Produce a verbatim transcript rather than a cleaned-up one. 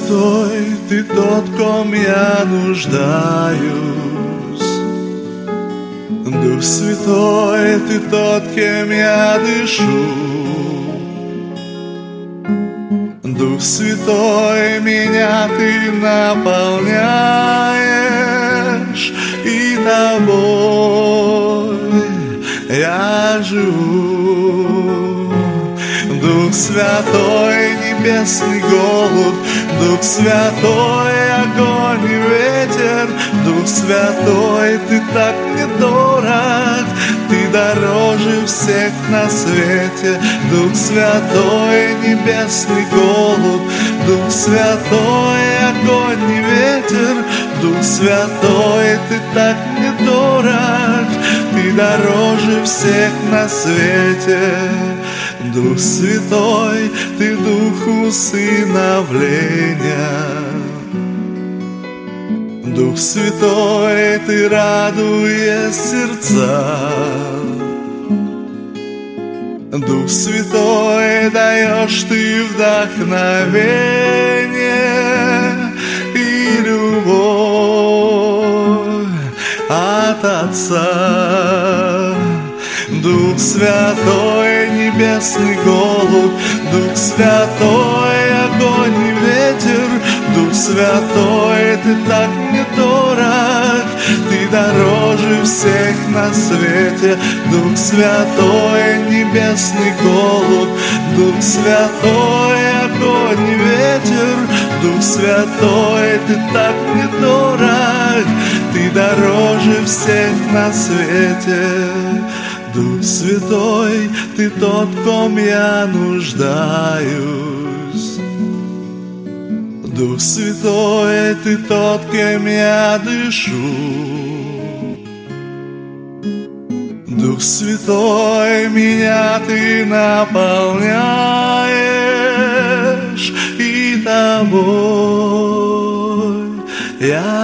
Святой, Ты тот, в ком я нуждаюсь. Дух Святой, Ты тот, кем я дышу. Дух Святой, меня Ты наполняешь, и Тобой я живу. Дух Святой, небесный голубь, Дух Святой, огонь и ветер, Дух Святой, Ты так мне дорог, Ты дороже всех на свете. Дух Святой, небесный голубь, Дух Святой, огонь и ветер, Дух Святой, Ты так мне дорог, Ты дороже всех на свете. Дух Святой, Ты дух усыновления. Дух Святой, Ты радуешь сердца. Дух Святой, даешь Ты вдохновение и любовь от Отца. Дух Святой, небесный голубь, Дух Святой, огонь и ветер, Дух Святой, Ты так мне дорог, Ты дороже всех на свете. Дух Святой, небесный голубь, Дух Святой, огонь и ветер, Дух Святой, Ты так мне дорог, Ты дороже всех на свете. Дух Святой, Ты тот, в ком я нуждаюсь. Дух Святой, Ты тот, кем я дышу. Дух Святой, меня Ты наполняешь, и Тобой я